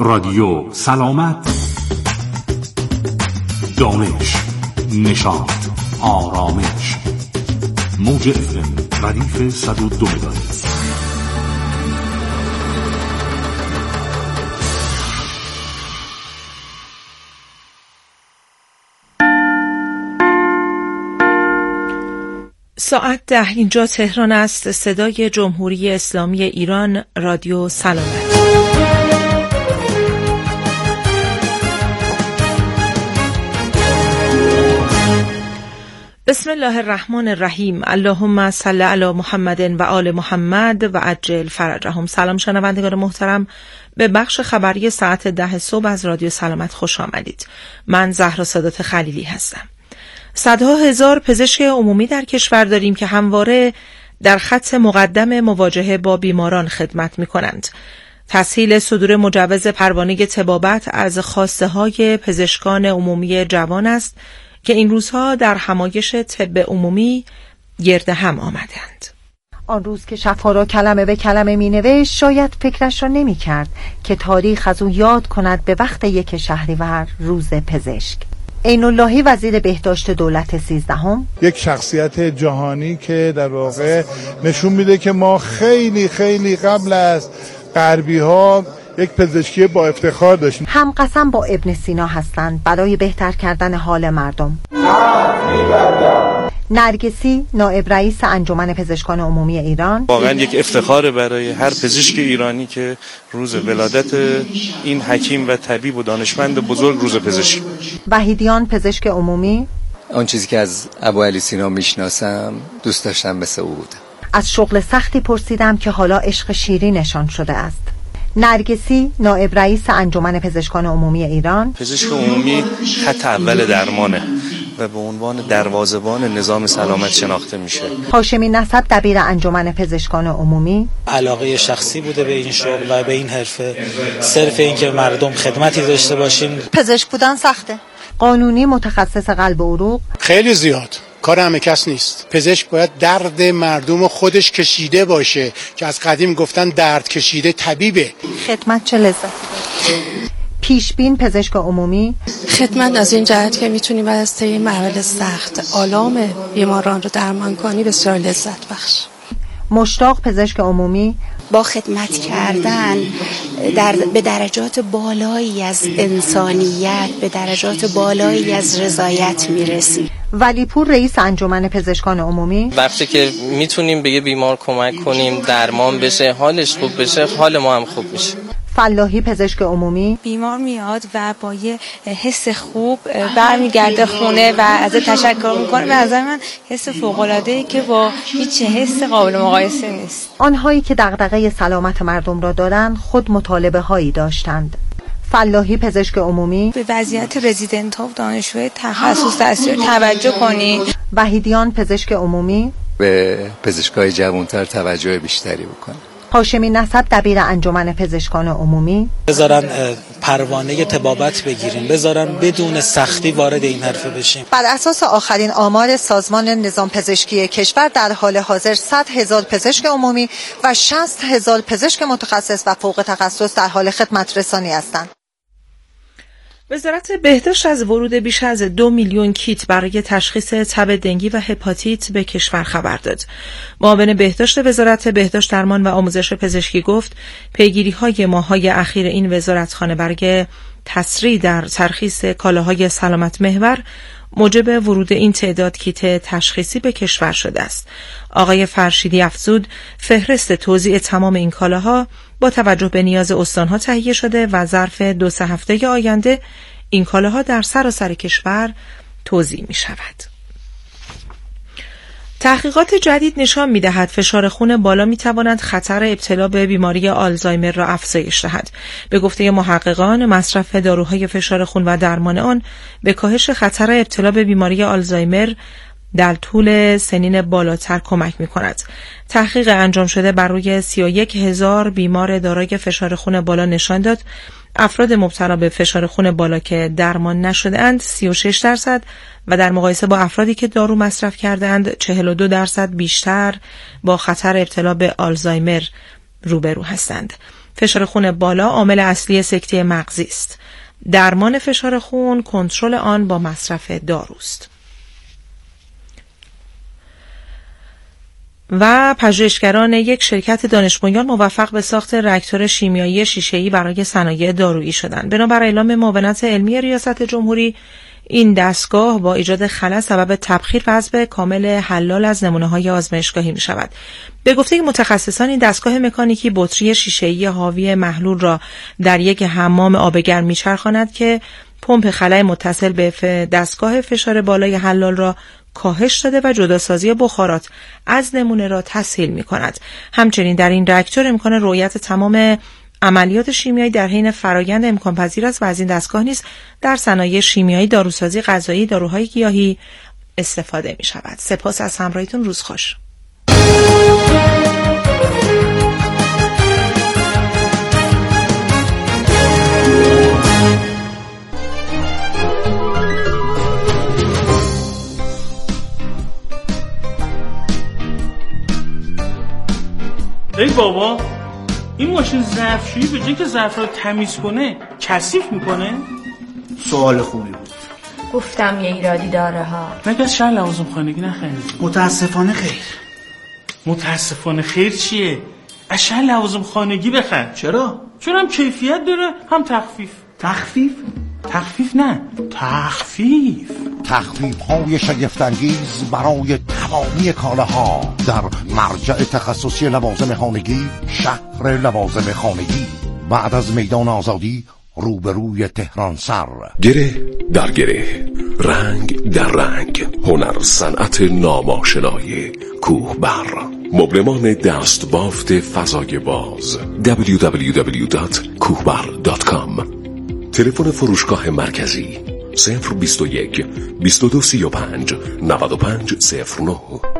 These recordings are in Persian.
رادیو سلامت، دانش، نشاط، آرامش. موج FM ردیف 102 مگاهرتز. ساعت 10 اینجا تهران است. صدای جمهوری اسلامی ایران، رادیو سلامت. بسم الله الرحمن الرحیم. اللهم صل علی محمد و آل محمد و عجل فرجهم. سلام شنوندگان محترم، به بخش خبری ساعت 10 صبح از رادیو سلامت خوش آمدید. من زهرا سادات خلیلی هستم. صدها هزار پزشک عمومی در کشور داریم که همواره در خط مقدم مواجهه با بیماران خدمت می کنند. تسهیل صدور مجوز پروانه طبابت از خواسته های پزشکان عمومی جوان است که این روزها در همایش طب عمومی گرد هم آمدند. آن روز که شفا را کلمه به کلمه می نوشت، شاید فکرش را نمی کرد که تاریخ از او یاد کند به وقت 1 شهریور، روز پزشک. عین اللهی وزیر بهداشت دولت 13ام، یک شخصیت جهانی که در واقع نشون میده که ما خیلی خیلی قبل از غربی ها یک پزشکی با افتخار داشتیم. هم قسم با ابن سینا هستند برای بهتر کردن حال مردم. نرگسی، نائب رئیس انجمن پزشکان عمومی ایران: واقعا یک افتخار برای هر پزشک ایرانی که روز ولادت این حکیم و طبیب و دانشمند بزرگ روز پزشک. وحیدیان، پزشک عمومی: آن چیزی که از ابوعلی سینا میشناسم دوست داشتم مثل او بودم. از شغل سختی پرسیدم که حالا عشق شیری نشان شده است. نرگسی، نائب رئیس انجمن پزشکان عمومی ایران: پزشک عمومی خط اول درمانه و به عنوان دروازه‌بان نظام سلامت شناخته میشه. هاشمی نسب، دبیر انجمن پزشکان عمومی: علاقه شخصی بوده به این شغل و به این حرفه، صرف این که مردم خدمتی داشته باشیم. پزشک بودن سخته. قانونی، متخصص قلب و عروق: خیلی زیاد، کار همه کس نیست. پزشک باید درد مردم خودش کشیده باشه که از قدیم گفتن درد کشیده طبیبه. خدمت چه لذت. پیشبین، پزشک عمومی: خدمت از این جهت که میتونی بعد از طی مراحل سخت آلام بیماران رو درمان کنی بسیار لذت بخش. مشتاق، پزشک عمومی: با خدمت کردن به درجات بالایی از انسانیت، به درجات بالایی از رضایت میرسیم. ولیپور، رئیس انجمن پزشکان عمومی: وقتی که میتونیم به یه بیمار کمک کنیم درمان بشه، حالش خوب بشه، حال ما هم خوب میشه. فلاحی، پزشک عمومی: بیمار میاد و با یه حس خوب برمیگرده خونه و از تشکر میکنه. به نظر من حس فوق‌العاده‌ای که با هیچ حس قابل مقایسه نیست. آنهایی که دغدغه سلامت مردم را دارند خود مطالبه هایی داشتند. فلاحی، پزشک عمومی: به وضعیت رزیدنت ها و دانشجوی تخصص توجه کنید. وحیدیان، پزشک عمومی: به پزشکای جوانتر توجه بیشتری بکنید. هاشمی نسب، دبیر انجمن پزشکان عمومی: بذارن پروانه طبابت بگیریم، بذارن بدون سختی وارد این حرفه بشیم. بر اساس آخرین آمار سازمان نظام پزشکی کشور، در حال حاضر 100,000 پزشک عمومی و 60,000 پزشک متخصص و فوق تخصص در حال خدمت رسانی هستند. وزارت بهداشت از ورود بیش از 2 میلیون کیت برای تشخیص تب دنگی و هپاتیت به کشور خبر داد. معاون بهداشت وزارت بهداشت، درمان و آموزش پزشکی گفت پیگیری‌های ماه‌های اخیر این وزارتخانه برای تسریع در ترخیص کالاهای سلامت محور موجب ورود این تعداد کیت تشخیصی به کشور شده است. آقای فرشیدی افزود فهرست توزیع تمام این کالاها با توجه به نیاز استانها تهیه شده و ظرف 2-3 هفته آینده این کالاها در سراسر کشور توزیع می شود. تحقیقات جدید نشان می‌دهد فشار خون بالا می‌تواند خطر ابتلا به بیماری آلزایمر را افزایش دهد. به گفته محققان، مصرف داروهای فشار خون و درمان آن به کاهش خطر ابتلا به بیماری آلزایمر در طول سنین بالاتر کمک می‌کند. تحقیق انجام شده بر روی 31,000 بیمار دارای فشار خون بالا نشان داد افراد مبتلا به فشار خون بالا که درمان نشده‌اند 36% و در مقایسه با افرادی که دارو مصرف کردند 42% بیشتر با خطر ابتلا به آلزایمر روبرو هستند. فشار خون بالا عامل اصلی سکته مغزی است. درمان فشار خون کنترل آن با مصرف داروست. و پژوهشگران یک شرکت دانش بنیان موفق به ساخت راکتور شیمیایی شیشه‌ای برای صنایع دارویی شدند. بنابر اعلام معاونت علمی ریاست جمهوری، این دستگاه با ایجاد خلل سبب تبخیر و حذف کامل حلال از نمونه‌های آزمایشگاهی می‌شود. به گفته متخصصان، این دستگاه مکانیکی بطری شیشه‌ای حاوی محلول را در یک حمام آب گرم می‌چرخاند که پمپ خلأ متصل به دستگاه فشار بالای حلال را کاهش داده و جداسازی بخارات از نمونه را تسهیل می‌کند. همچنین در این راکتور امکان رؤیت تمام عملیات شیمیایی در حین فرایند امکان پذیر است و از این دستگاه نیز در صنایع شیمیایی، داروسازی غذایی، داروهای گیاهی استفاده می شود. سپاس از همراهیتون. روز خوش. ای بابا، این ماشین ظرفشویی به جای که ظرف رو تمیز کنه کثیف میکنه؟ سوال خوبی بود. گفتم یه ایرادی داره ها. مگه از شهر لوازم خانگی نخریدی؟ متاسفانه خیر. متاسفانه خیر چیه؟ از شهر لوازم خانگی بخر. چرا؟ چون هم کیفیت داره هم تخفیف. تخفیف؟ تخفیف نه، تخفیف. تخفیف‌های شگفت‌انگیز برای تمامی کالاها در مرجع تخصصی لوازم خانگی، شهر لوازم خانگی، بعد از میدان آزادی، روبروی تهران سر. گره در گره، رنگ در رنگ، هنر صنعت ناماشنای کوهبر، مبلمان دستبافت فضای باز. www.kuhbar.com. تلفن فروشگاه مرکزی 021 2235 9509.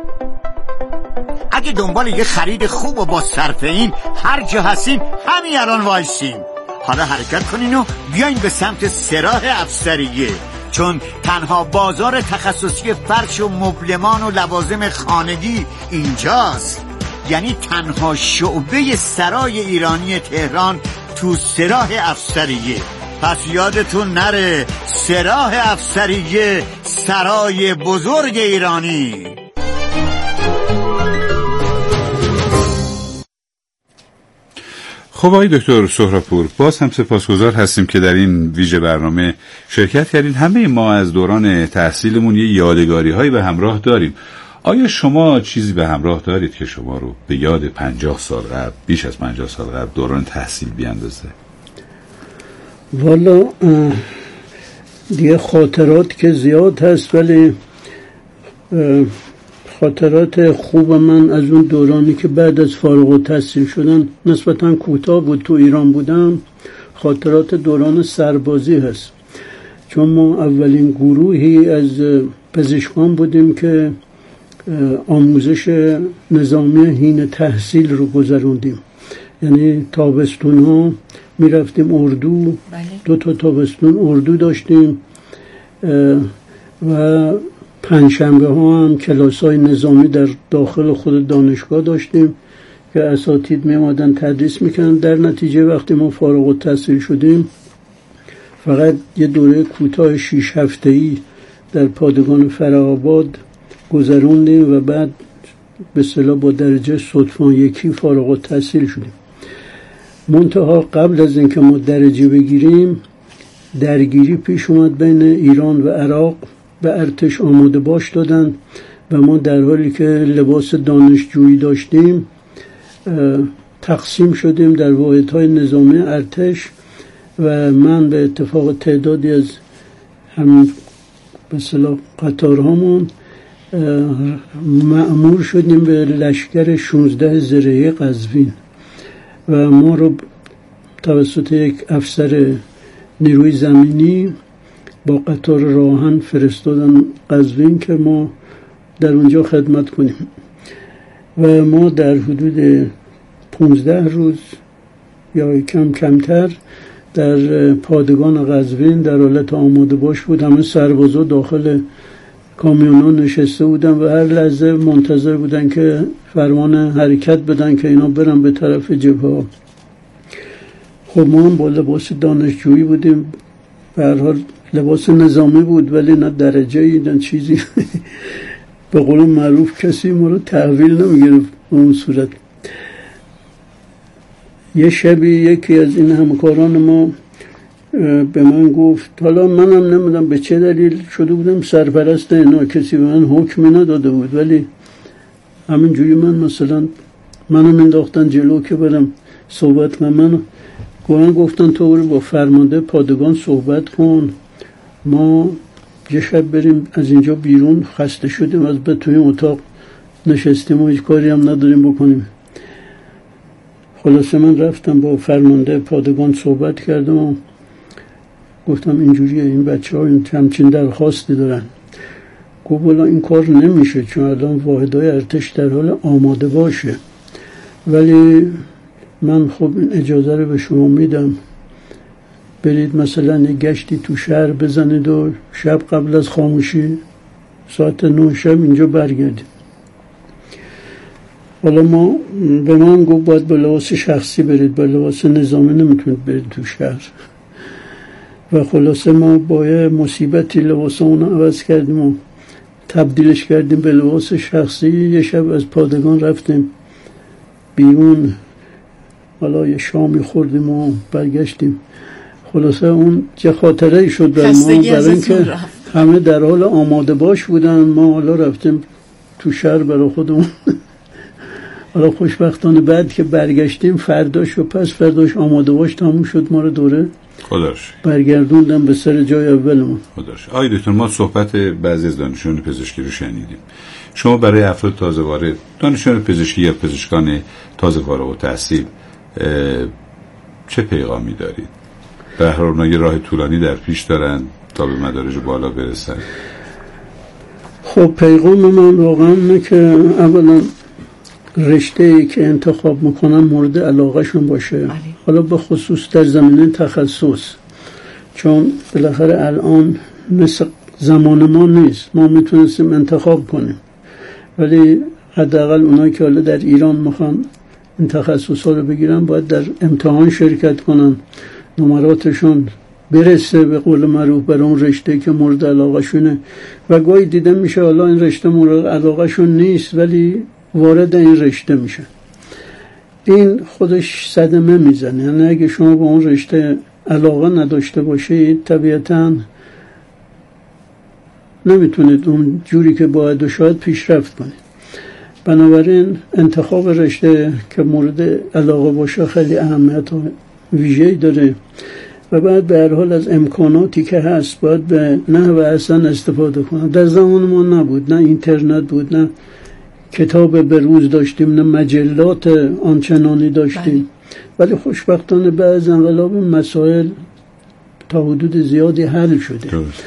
اگه دنبال یه خرید خوب و با صرفه این هر جا هستین همین الان وایسین. حالا حرکت کنین و بیاین به سمت سراح افسریه، چون تنها بازار تخصصی فرش و مبلمان و لوازم خانگی اینجاست. یعنی تنها شعبه سرای ایرانی تهران تو سراح افسریه. پس یادتون نره، سراح افسریه، سرای بزرگ ایرانی. خب آقای دکتر سهراپور، باز هم سپاسگزار هستیم که در این ویژه برنامه شرکت کردین. همه ما از دوران تحصیلمون یه یادگاری هایی به همراه داریم. آیا شما چیزی به همراه دارید که شما رو به یاد 50 سال قبل، بیش از 50 سال قبل دوران تحصیل بیاندازه؟ والا دیگه خاطرات که زیاد هست، ولی خاطرات خوب من از اون دورانی که بعد از فارغ التحصیل شدن نسبتاً کوتاه بود تو ایران بودم، خاطرات دوران سربازی هست. چون ما اولین گروهی از پزشکان بودیم که آموزش نظامی حین تحصیل رو گذروندیم. یعنی تابستون ها می رفتیم اردو، 2 تابستون اردو داشتیم و پنجشنبه ها هم کلاس های نظامی در داخل خود دانشگاه داشتیم که اساتید می آمدن تدریس میکنن. در نتیجه وقتی ما فارغ التحصیل شدیم فقط یه دوره کوتاه 6 هفته‌ای در پادگان فره‌آباد گذروندیم و بعد به اصطلاح با درجه صدفان یکی فارغ التحصیل شدیم. منتها قبل از اینکه ما درجه بگیریم درگیری پیش اومد بین ایران و عراق، به ارتش آماده باش دادن و ما در حالی که لباس دانشجویی داشتیم تقسیم شدیم در واحدهای نظامی ارتش و من به اتفاق تعدادی از همین به اصطلاح قطارهامون مأمور شدیم به لشکر 16 زرهی قزوین و ما رو توسط یک افسر نیروی زمینی با قطار راهن فرستادن قزوین که ما در اونجا خدمت کنیم و ما در حدود 15 روز یا کمتر در پادگان قزوین در حالت آماده باش بود. همه سربازا داخل کامیون‌ها نشسته بودن و هر لحظه منتظر بودن که فرمان حرکت بدن که اینا برن به طرف جبهه. خب ما هم با لباس دانشجویی بودیم، به هر حال لباس نظامی بود ولی نه درجه‌ای نه چیزی. به قول معروف کسی ما رو تحویل نمیگرفت به اون صورت. یه شبی یکی از این همکاران ما به من گفت، حالا منم نمیدونم به چه دلیل شده بودم سرپرست اینا، کسی به من حکمی نداده بود، ولی همینجوری منو انداختن جلو که برم صحبت کنم. گفتن تو برو با فرمانده پادگان صحبت کن، ما یه شب بریم از اینجا بیرون، خسته شدیم از به توی اتاق نشستیم و هیچ کاری هم نداریم بکنیم. خلاصه من رفتم با فرمانده پادگان صحبت کردم و گفتم اینجوریه، این بچه ها همچین درخواستی دارن. گفت والا این کار نمیشه چون الان واحدهای ارتش در حال آماده باشه، ولی من خب این اجازه رو به شما میدم، برید مثلا یه گشتی تو شهر بزنید و شب قبل از خاموشی ساعت 9 شب اینجا برگردید. حالا به من گفت باید با لباس شخصی برید، با لباس نظامی نمیتونید برید تو شهر. و خلاصه ما با یه مصیبتی لباس اون عوض کردیم و تبدیلش کردیم به لباس شخصی. یه شب از پادگان رفتیم بیرون، حالا یه شامی خوردیم و برگشتیم. خلاصه اون چه خاطره شد برای ما، برای اینکه همه در حال آماده باش بودن، ما حالا رفتیم تو شهر برای خودمون. حالا خوشبختانه بعد که برگشتیم فرداش و پس فرداش آماده باش تموم شد، ما رو دوره خداش برگردوندم به سر جای اولمون. خداش. آقای دکتر، ما صحبت بعضی از دانشجویان پزشکی رو شنیدیم. شما برای افراد تازه وارد، دانشجویان پزشکی یا پزشکان تازه فارغ التحصیل چه پیغامی دارید؟ به هر حال یه راه طولانی در پیش دارن تا به مدارج بالا برسن. خب پیغام من واقعا اینه که اولا رشته‌ای که انتخاب میکنن مورد علاقهشون باشه، حالا به خصوص در زمینه تخصص، چون بالاخره الان مثل زمان ما نیست، ما میتونستیم انتخاب کنیم، ولی حداقل اونایی که حالا در ایران میخوان این تخصص ها رو بگیرن باید در امتحان شرکت کنن، نمراتشون برسه به قول معروف بر اون رشته که مورد علاقه شونه. و گاهی دیده میشه حالا این رشته مورد علاقه شون نیست ولی وارد این رشته میشه. این خودش صدمه میزنه، یعنی اگه شما به اون رشته علاقه نداشته باشید طبیعتاً نمیتونید اون جوری که باید و شاید پیشرفت کنید. بنابراین انتخاب رشته که مورد علاقه باشه خیلی اهمیت ویژه‌ای داره و بعد به هر حال از امکاناتی که هست باید به نحو احسن استفاده کنن. در زمان ما نبود، نه اینترنت بود، نه کتاب به روز داشتیم، نه مجلات آنچنانی داشتیم، ولی خوشبختانه بعد از انقلاب مسائل تا حدود زیادی حل شده.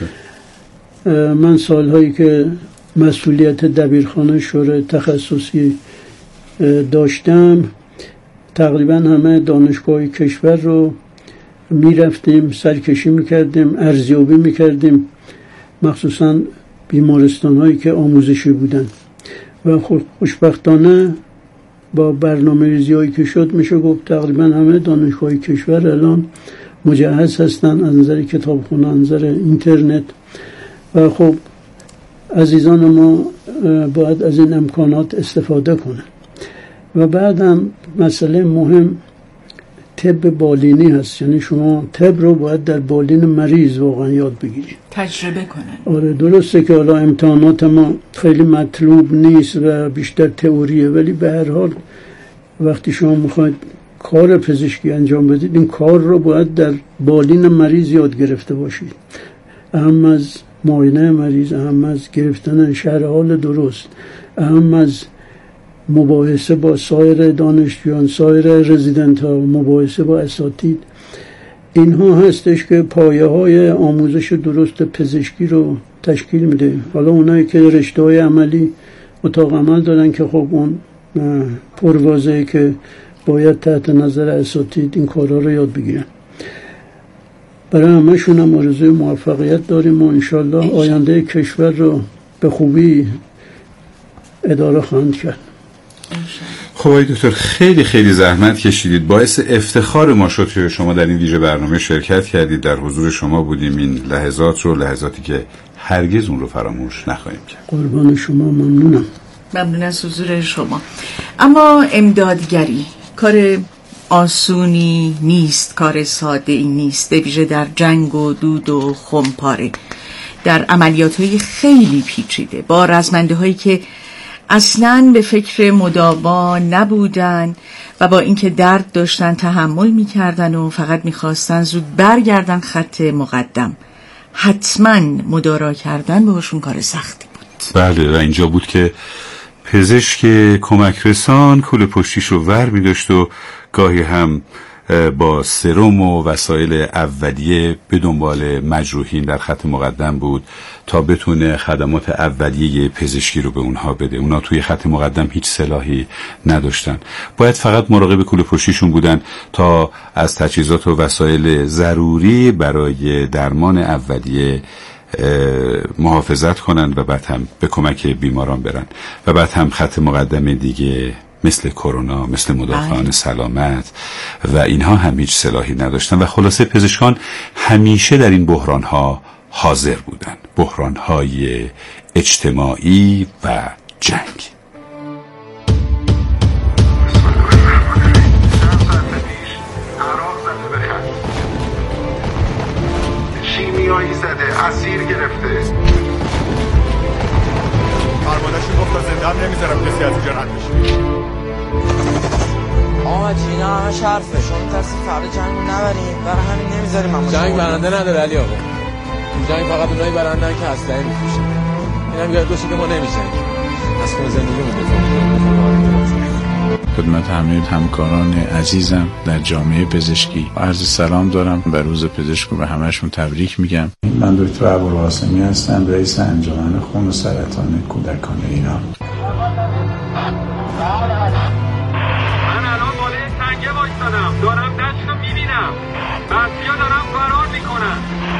من سالهایی که مسئولیت دبیرخانه شورای تخصصی داشتم تقریبا همه دانشگاه کشور رو میرفتیم، سرکشی میکردیم، ارزیابی میکردیم، مخصوصا بیمارستان هایی که آموزشی بودن و خوشبختانه با برنامه ریزی هایی که شد میشه گفت تقریبا همه دانشگاه کشور الان مجهز هستن از نظر کتابخونه، از نظر اینترنت. و خب عزیزان ما باید از این امکانات استفاده کنن. و بعد هم مسئله مهم طب بالینی هست، یعنی شما طب رو باید در بالین مریض واقعا یاد بگیرید، تجربه کنن. آره درسته که حالا امتحانات ما خیلی مطلوب نیست و بیشتر تئوریه، ولی به هر حال وقتی شما میخواید کار پزشکی انجام بدید این کار رو باید در بالین مریض یاد گرفته باشید، اهم از معاینه مریض، اهم از گرفتن شرح حال درست، اهم از مباحثه با سایر دانشجویان، سایر رزیدنت ها، مباحثه با اساتید. اینها هستش که پایه های آموزش درست پزشکی رو تشکیل میده. حالا اونایی که رشته های عملی اتاق عمل دارن که خب اون پروازه‌ای که باید تحت نظر اساتید این کارها رو یاد بگیرن. برای همه‌شون هم آرزوی موفقیت داریم و انشالله آینده کشور رو به خوبی اداره خواهند کرد. خب آقای دکتر خیلی خیلی زحمت کشیدید، باعث افتخار ما شد که شما در این ویژه برنامه شرکت کردید. در حضور شما بودیم. این لحظاتی که هرگز اون رو فراموش نخواهیم کرد. قربان شما، ممنونم. ممنون از حضور شما. اما امدادگری کار آسونی نیست، کار ساده ای نیست، به ویژه در جنگ و دود و خمپاره، در عملیات‌های خیلی پیچیده با رزمنده‌هایی که اصلاً به فکر مداوا نبودن و با اینکه درد داشتن تحمل می‌کردن و فقط می‌خواستن زود برگردن خط مقدم. حتماً مدارا کردن باشون کار سختی بود. بله، و اینجا بود که پزشک کمک رسان کوله پشتیش رو ور می‌داشت و گاهی هم با سرم و وسایل اولیه به دنبال مجروحین در خط مقدم بود تا بتونه خدمات اولیه پزشکی رو به اونها بده. اونا توی خط مقدم هیچ سلاحی نداشتن، باید فقط مراقب کوله پشتیشون بودن تا از تجهیزات و وسایل ضروری برای درمان اولیه محافظت کنن و بعد هم به کمک بیماران برن و بعد هم خط مقدم دیگه مثل کرونا، مثل مدافعان سلامت و اینها هم هیچ سلاحی نداشتن و خلاصه پزشکان همیشه در این بحرانها حاضر بودن، بحرانهای اجتماعی و جنگ. شیمیایی زده، اسیر گرفته. فرمانشون گفت زندان نمیذارم کسی از اینجا رد بشه. آمد اینا همه شرفه، شما ترسی فردا جنگو نبریم، برای همین نمیذاریم. جنگ برنده نداره علی آقا، جنگ فقط اونایی برندن که اسلحه میفروشن. اینم یاد باشه که ما نمی‌جنگیم، از خون زندگیمون دفاع می‌کنیم. خدمت همه همکاران عزیزم در جامعه پزشکی عرض سلام دارم. به روز پزشک رو به همه‌شون تبریک میگم. من دکتر ابوالقاسمی هستم، رئیس انجمن خون و سرطان کودکان ایران. من الان بالای سنگه وایسادم، دارم دشت رو میبینم، بسیا دارم فرار میکنن.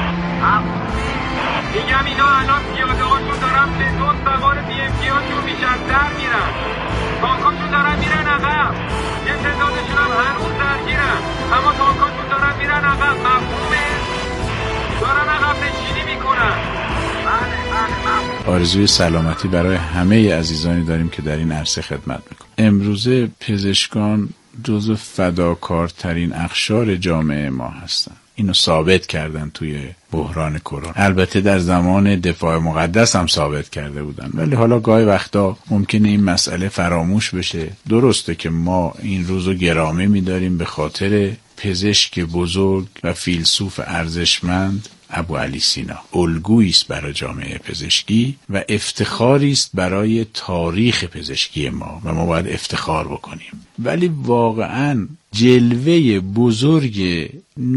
میگم اینا الان پیاده هاشون دارم لزون سوار BMP هاشون میشن در میرن، تانکاشون دارن میرن عقب، یه تعدادشون هم هنوز درگیرن، اما تانکاشون دارن میرن عقب. مفهومه؟ دارن عقب نشینی میکنن. آرزوی سلامتی برای همه عزیزانی داریم که در این عرصه خدمت میکنن. امروزه پزشکان جزو فداکارترین اقشار جامعه ما هستن. اینو ثابت کردن توی بحران کرونا. البته در زمان دفاع مقدس هم ثابت کرده بودن، ولی حالا گاهی وقتا ممکنه این مسئله فراموش بشه. درسته که ما این روزو گرامی می‌داریم به خاطر پزشک بزرگ و فیلسوف ارزشمند ابوعلی سینا. الگویی است برای جامعه پزشکی و افتخاری است برای تاریخ پزشکی ما و ما باید افتخار بکنیم. ولی واقعاً جلوه بزرگ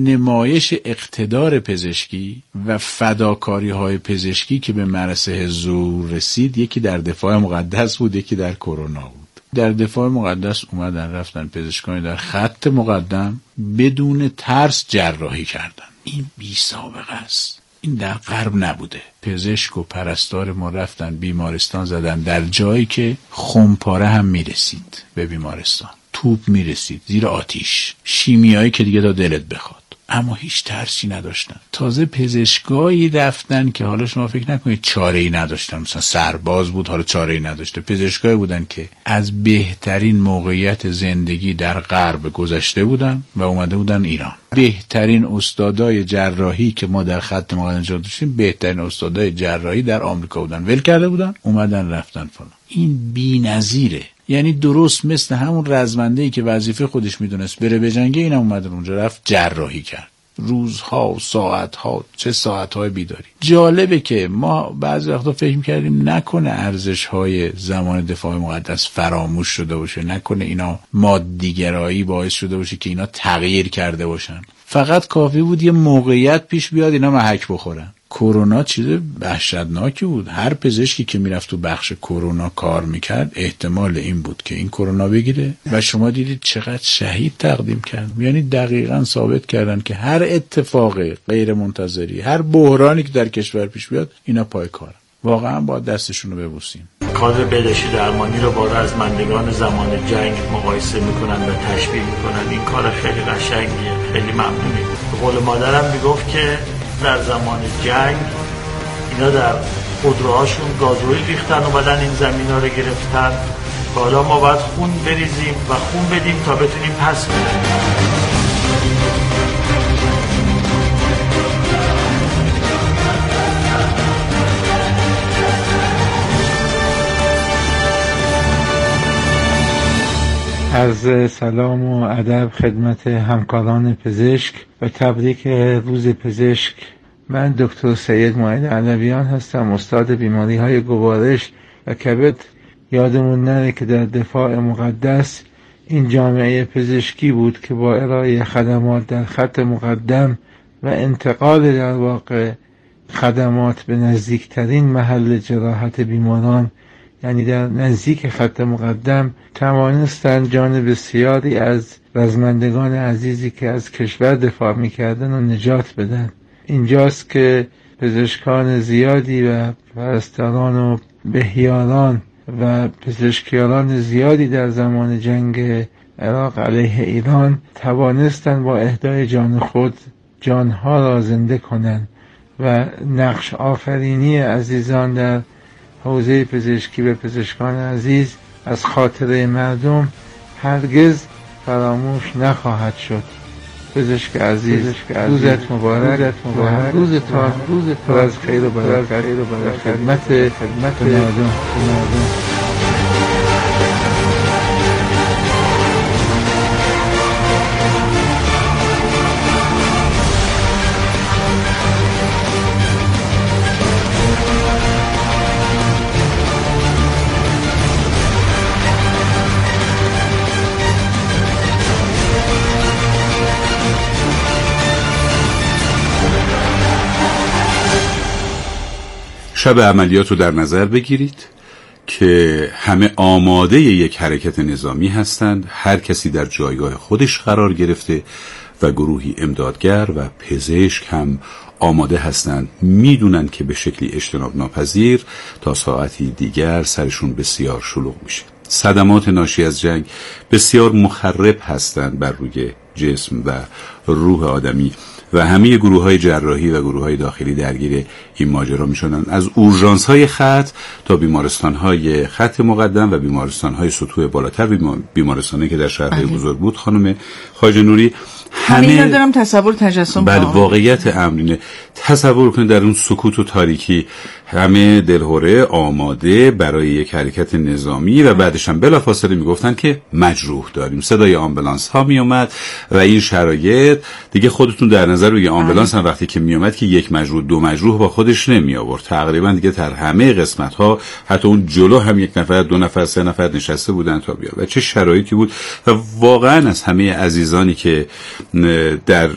نمایش اقتدار پزشکی و فداکاری‌های پزشکی که به مرسه حضور رسید، یکی در دفاع مقدس بود، یکی در کرونا بود. در دفاع مقدس اومدن رفتن پزشکانی در خط مقدم بدون ترس جراحی کردن. این بی سابقه است. این در غرب نبوده. پزشک و پرستار ما رفتن بیمارستان زدن در جایی که خمپاره هم میرسید به بیمارستان، توپ میرسید، زیر آتیش، شیمیایی که دیگه تا دلت بخواد، اما هیچ ترسی نداشتن. تازه پزشکایی رفتن که حالا شما فکر نکنید چاره‌ای نداشتن، مثلا سرباز بود حالا چاره‌ای نداشته. پزشکایی بودن که از بهترین موقعیت زندگی در غرب گذشته بودن و اومده بودن ایران. بهترین استادای جراحی که ما در خط مقدم داشتیم، بهترین استادای جراحی در آمریکا بودن، ول کرده بودن، اومدن رفتن فلان. این بی‌نظیره. یعنی درست مثل همون رزمنده‌ای که وظیفه خودش میدونست بره بجنگه، اینم اومد اونجا رفت جراحی کرد. روزها و ساعتها، چه ساعتهای بیداری. جالبه که ما بعضی وقتا فکر می‌کردیم نکنه ارزش‌های زمان دفاع مقدس فراموش شده باشه، نکنه اینا مادی‌گرایی باعث شده باشه که اینا تغییر کرده باشن. فقط کافی بود یه موقعیت پیش بیاد اینا محک بخورن. کرونا چیز وحشتناکی بود. هر پزشکی که میرفت تو بخش کرونا کار میکرد احتمال این بود که این کرونا بگیره و شما دیدید چقدر شهید تقدیم کرد. یعنی دقیقاً ثابت کردن که هر اتفاق غیر منتظری، هر بحرانی که در کشور پیش بیاد، اینا پای کارن. واقعا باید دستشون رو ببوسیم. کادر بهداشتی درمانی رو با رزمندگان زمان جنگ مقایسه میکنن و تشبیه میکنن. این کار خیلی قشنگیه، خیلی ممنونی. به قول مادرم میگفت که در زمان جنگ اینا در خودروهاشون گازوئیل ریختن و بعدن این زمینا رو گرفتن. حالا ما باید خون بریزیم و خون بدیم تا بتونیم پس بدیم. عرض سلام و ادب خدمت همکاران پزشک و تبریک روز پزشک. من دکتر سید معید علویان هستم، استاد بیماری های گوارش و کبد. یادمون نره که در دفاع مقدس این جامعه پزشکی بود که با ارائه خدمات در خط مقدم و انتقال در واقع خدمات به نزدیکترین محل جراحت بیماران، یعنی در نزدیک خط مقدم، توانستند جان بسیاری از رزمندگان عزیزی که از کشور دفاع می‌کردن و نجات بدن. اینجاست که پزشکان زیادی و پرستاران و بهیاران و پزشکیاران زیادی در زمان جنگ عراق علیه ایران توانستند با اهدای جان خود جانها را زنده کنند و نقش آفرینی عزیزان در حوزه پزشکی و پزشکان عزیز از خاطره مردم هرگز فراموش نخواهد شد. پزشک عزیز، روزت مبارک، روزتان پر از خیر و برکت و خدمت مردم. شب عملیات رو در نظر بگیرید که همه آماده یک حرکت نظامی هستند. هر کسی در جایگاه خودش قرار گرفته و گروهی امدادگر و پزشک هم آماده هستند. میدونن که به شکلی اجتناب ناپذیر تا ساعتی دیگر سرشون بسیار شلوغ میشه. صدمات ناشی از جنگ بسیار مخرب هستند بر روی جسم و روح آدمی و همه گروه‌های جراحی و گروه‌های داخلی درگیر این ماجرا میشدن، از اورژانس‌های خط تا بیمارستان‌های خط مقدم و بیمارستان‌های سطوح بالاتر، بیمارستانی که در شهرهای بزرگ بود. خانم خواجه نوری، همه دارم تصور تجسم بعد واقعیت امرینه. تصور کنید در اون سکوت و تاریکی همه دلهوره آماده برای یک حرکت نظامی و بعدش هم بلافاصله میگفتن که مجروح داریم. صدای آمبولانس ها میومد و این شرایط دیگه خودتون در نظر روی آمبولانس هم وقتی که میومد که یک مجروح دو مجروح با خودش نمی آورد. تقریبا دیگه در همه قسمت ها حتی اون جلو هم یک نفر دو نفر سه نفر نشسته بودن تا بیاد و چه شرایطی بود. و واقعا از همه عزیزانی که در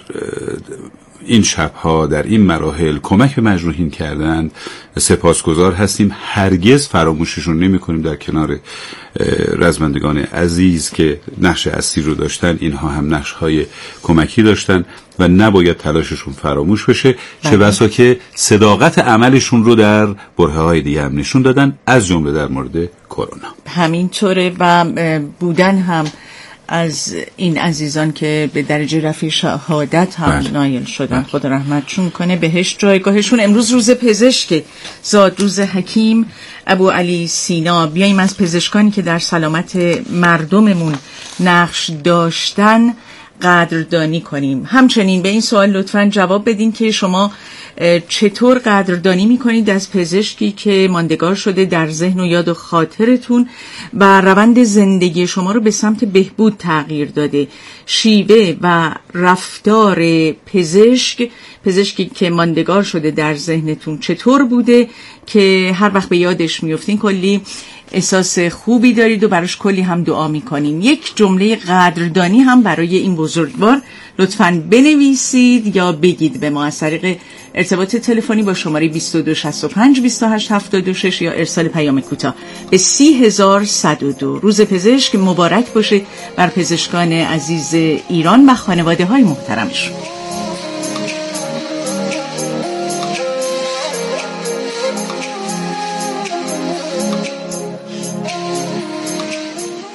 این شبها در این مراحل کمک به مجروحین کردند سپاسگزار هستیم. هرگز فراموششون نمی کنیم. در کنار رزمندگان عزیز که نقش اصلی رو داشتن، اینها هم نقش‌های کمکی داشتن و نباید تلاششون فراموش بشه. چه بسا که صداقت عملشون رو در برهه‌های دیگه هم نشون دادن، از جمله در مورد کرونا. همینطوره و بودن هم از این عزیزان که به درجه رفیع شهادت هم نایل شدن. خدا رحمتشون کنه، بهشت جایگاهشون. امروز روز پزشک، زاد روز حکیم ابو علی سینا. بیاییم از پزشکانی که در سلامت مردممون نقش داشتن قدردانی کنیم. همچنین به این سوال لطفاً جواب بدین که شما چطور قدردانی میکنید از پزشکی که ماندگار شده در ذهن و یاد و خاطرتون و روند زندگی شما رو به سمت بهبود تغییر داده؟ شیوه و رفتار پزشکی که ماندگار شده در ذهنتون چطور بوده که هر وقت به یادش میفتین کلی احساس خوبی دارید و براش کلی هم دعا میکنین؟ یک جمله قدردانی هم برای این بزرگوار لطفاً بنویسید یا بگید به ما از طریق ارتباط تلفنی با شماره 2265 2876 یا ارسال پیام کوتاه به 30102. روز پزشک مبارک باشه بر پزشکان عزیز ایران و خانواده های محترمشون.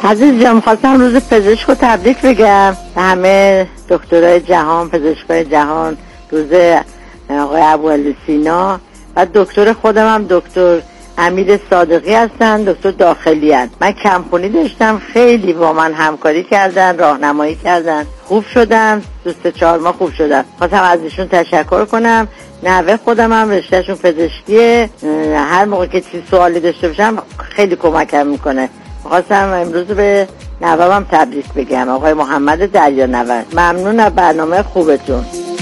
عزیز جان، خواستم روز پزشک رو تبریک بگم به همه دکترای جهان، پزشکای جهان، روز آقای ابوعلی سینا و دکتر خودم هم دکتر امیر صادقی هستن، دکتر داخلی هستن. من کمخونی داشتم، خیلی با من همکاری کردن، راهنمایی کردن، خوب شدم، 2-4 ماه خوب شدم. خواستم از ایشون تشکر کنم. نوه خودم هم رشتهشون پزشکیه، هر موقع که چیز سوالی داشته باشم خیلی کمکم میکنه. خواستم امروز به نوه‌م تبریک بگم، آقای محمد دریانورد. ممنون از برنامه خوبتون.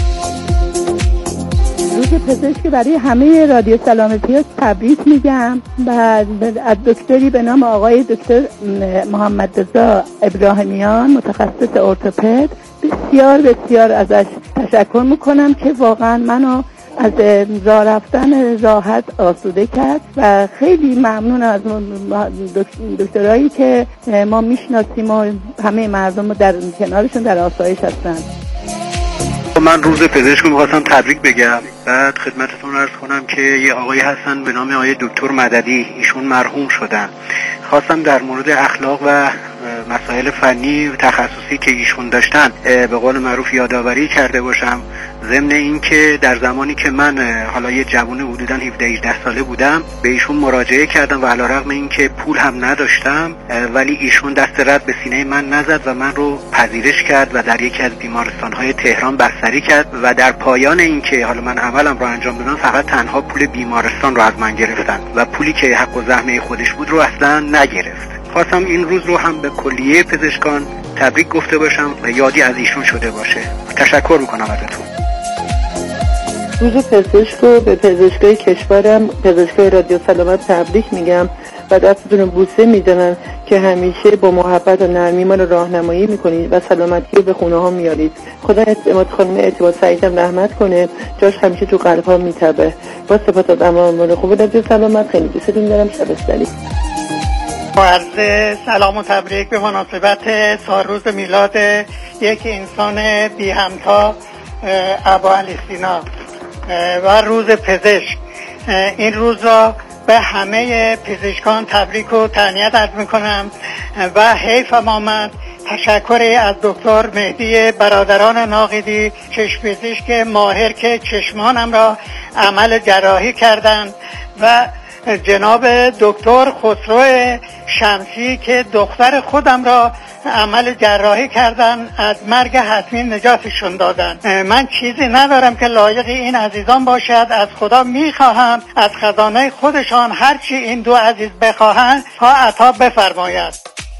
روز پزشک برای همه رادیو سلام پیاز تبریک میگم و از دکتری به نام آقای دکتر محمد رضا ابراهیمیان، متخصص ارتوپد، بسیار ازش تشکر میکنم که واقعا منو از راه رفتن راحت آسوده کرد و خیلی ممنون از دکترایی که ما میشناسیم و همه مردم در کنارشون در آسایش هستن. من روز پزشک رو می‌خواستم تبریک بگم. بعد خدمتتون عرض کنم که یه آقایی هستن به نام آقای دکتر مددی، ایشون مرحوم شدن. خواستم در مورد اخلاق و مسائل فنی و تخصصی که ایشون داشتن به قول معروف یادآوری کرده باشم، ضمن این که در زمانی که من حالا یه جوان حدوداً 17-18 ساله بودم به ایشون مراجعه کردم و علیرغم این که پول هم نداشتم ولی ایشون دست رد به سینه من نزد و من رو پذیرش کرد و در یکی از بیمارستان‌های تهران بستری کرد و در پایان این که حالا من عملم رو انجام دادم فقط تنها پول بیمارستان رو از من گرفتن و پولی که حق و زحمه خودش بود رو اصلا نگرفت. خواستم این روز رو هم به کلیه پزشکان تبریک گفته باشم و یادی از ایشون شده باشه. تشکر میکنم ازتون. روز پزشک رو به پزشکای کشورم، پزشکای رادیو سلامت تبریک میگم و دستتون رو بوسه میزنن که همیشه با محبت و نرمی ما رو راهنمایی میکنید و سلامتی رو به خونه ها میارید. خدا اعتماد خانم اعتماد سعیدم رحمت کنه، جاش همیشه تو قلب ها میتبه. با سپاس از امان خوب رادیو سلامت، خیلی دوستتون دارم. شب سعید. عرض سلام و تبریک به مناسبت سالروز میلاد یک انسان بی همتا ابوعلی سینا و روز پزشک. این روز را به همه پزشکان تبریک و تهنیت عرض میکنم و حیفم آمد تشکری از دکتر مهدی برادران ناقدی، چشم پزشک ماهر که چشمانم را عمل جراحی کردند و جناب دکتر خسرو شمسی که دختر خودم را عمل جراحی کردن، از مرگ حتمی نجاتشون دادن. من چیزی ندارم که لایق این عزیزان باشد. از خدا میخواهم از خزانه خودشان هرچی این دو عزیز بخواهند تا عطا بفرماید.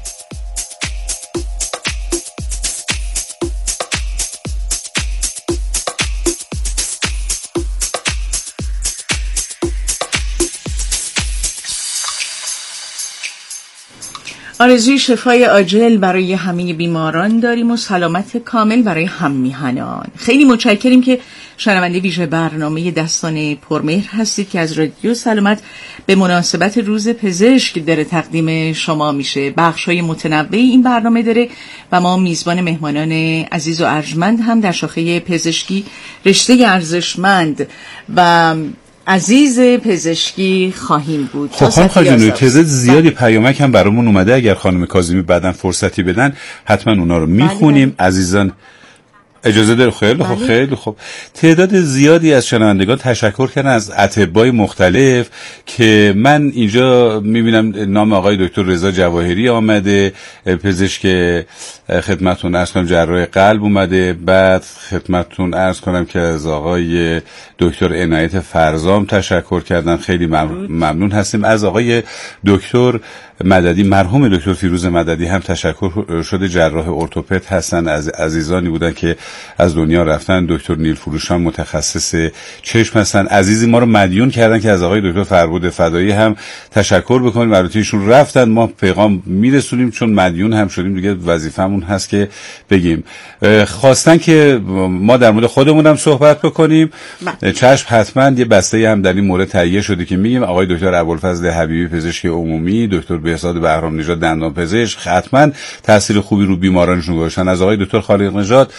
آرزوی شفای عاجل برای همه بیماران داریم و سلامت کامل برای هم میهنان. خیلی متشکریم که شنونده ویژه برنامه دستان پرمهر هستید که از رادیو سلامت به مناسبت روز پزشک داره تقدیم شما میشه. بخش‌های متنوعی این برنامه داره و ما میزبان مهمانان عزیز و ارجمند هم در شاخه پزشکی، رشته ارزشمند و عزیز پزشکی خواهیم بود. خب خانم خواجه‌نوری، تعداد زیادی پیامک هم برامون اومده، اگر خانم کاظمی بعداً فرصتی بدن حتما اونا رو میخونیم. عزیزان اجازه داره؟ خیلی خب، خیلی خب. تعداد زیادی از شنوندگان تشکر کردن از اطباء مختلف که من اینجا میبینم نام آقای دکتر رضا جواهری آمده، پزشک خدمتتون عرض کنم جراح قلب اومده، بعد خدمتتون عرض کنم که از آقای دکتر عنایت فرزام تشکر کردن، خیلی ممنون هستیم. از آقای دکتر مددی، مرحوم دکتر فیروز مددی هم تشکر شده، جراح ارتوپد هستن، از عزیزانی بودن که از دنیا رفتن. دکتر نیل فروشان متخصص چشم هستن، عزیزی ما رو مدیون کردن که از آقای دکتر فربود فدایی هم تشکر بکنیم. البته ایشون رفتن، ما پیغام میرسونیم چون مدیون هم شدیم دیگه، وظیفمون هست که بگیم. خواستن که ما در مورد خودمون هم صحبت بکنیم. چشم، حتما یه بسته هم در این مورد تهیه شده که میگیم. آقای دکتر ابوالفضل حبیبی پزشک عمومی، دکتر بهزاد بهرام نژاد دندان پزشک، حتما تاثیر خوبی رو بیمارانشون گذاشتن. از آقای دکتر خالق نژاد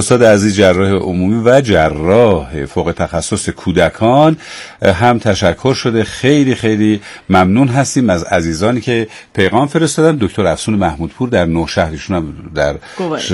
استاد عزیز جراح عمومی و جراح فوق تخصص کودکان هم تشکر شده. خیلی خیلی ممنون هستیم از عزیزانی که پیغام فرستادن. دکتر افسون محمودپور در نوشهر، ایشون هم در